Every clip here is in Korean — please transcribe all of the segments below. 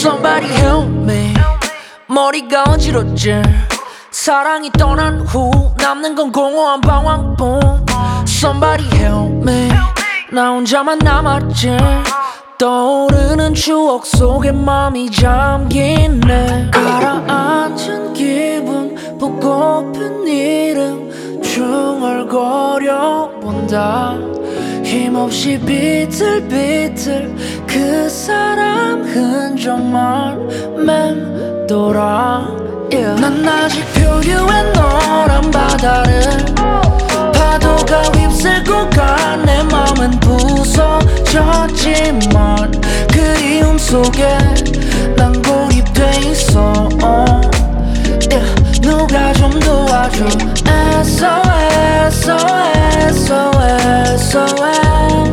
Somebody help me. 머리가 어지럽지. 사랑이 떠난 후 남는 건 공허한 방황뿐. Somebody help me. 나 혼자만 남았지. 떠오르는 추억 속에 맘이 잠기네. 가라앉은 기분 보고픈 이름 중얼거려 본다. 힘없이 비틀비틀 그 사람 흔적만 맴돌아. 난 아직 표류해 노란 바다를. 파도가 휩쓸고 가. 내 맘은 부서졌지만 그리움 속에 난 고립돼 있어. 누가 좀 도와줘. SOS SOS SOS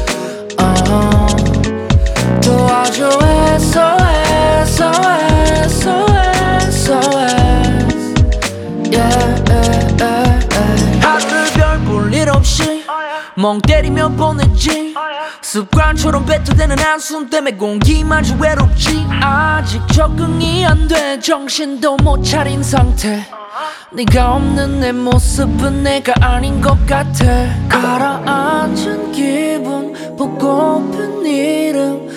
도와줘. SOS SOS SOS 하루를 별 볼 일 없이 멍 때리며 보냈지. 습관처럼 뱉어대는 한숨 때문에 공기마저 외롭지. 아직 적응이 안 돼. 정신도 못 차린 상태. 네가 없는 내 모습은 내가 아닌 것 같아. 가라앉은 기분 보고픈 이름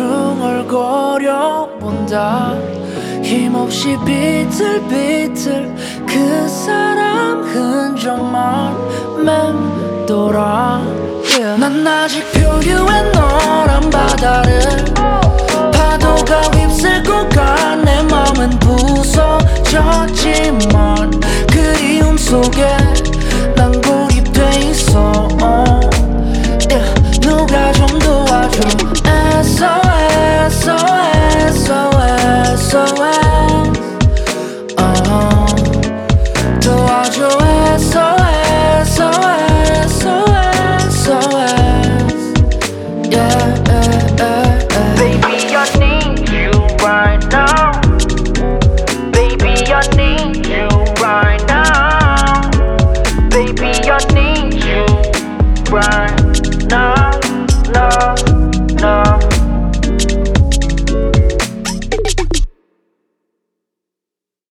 중얼거려 본다. 힘없이 비틀비틀 그 사람 흔적만 맴돌아. 난 아직 표류해 노란 바다를.